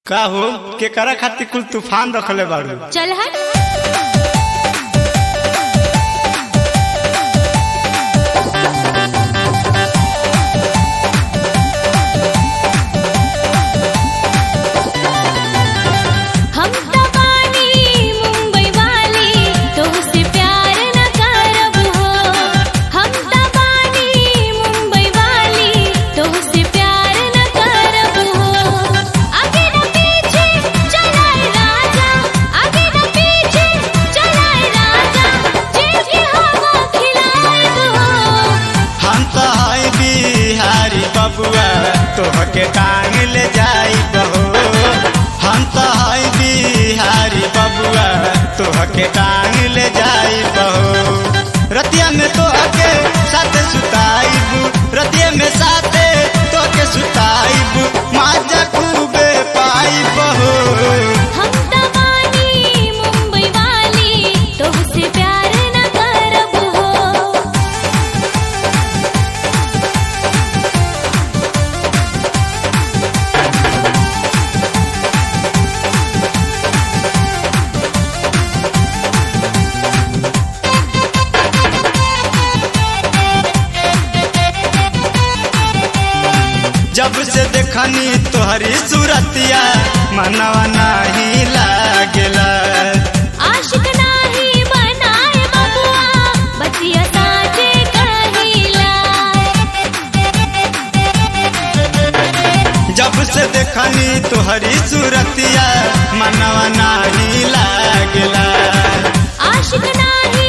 का हो केकरा खातिर कुल तूफान रखले बाड़ू। चल हट। तोहके टांग ले जाई बहो हम तो हई बिहारी बबुआ तोहके टांग ले जाई बहो रतिया में तोहके साथे सुताईबू रतिया में साथे तोहके सुताईबू माजा खूबे पाई बहो हम दवानी मुंबई वाली तोहसे प्यार न करब हो। जब से देखनी तोहरी सूरतिया मनवा नहीं लागेला आशिक नाही बनाए बबुआ बतिया साचे कहिला। जब से देखनी तोहरी सूरतिया मनवा नहीं लागेला आशिक नाही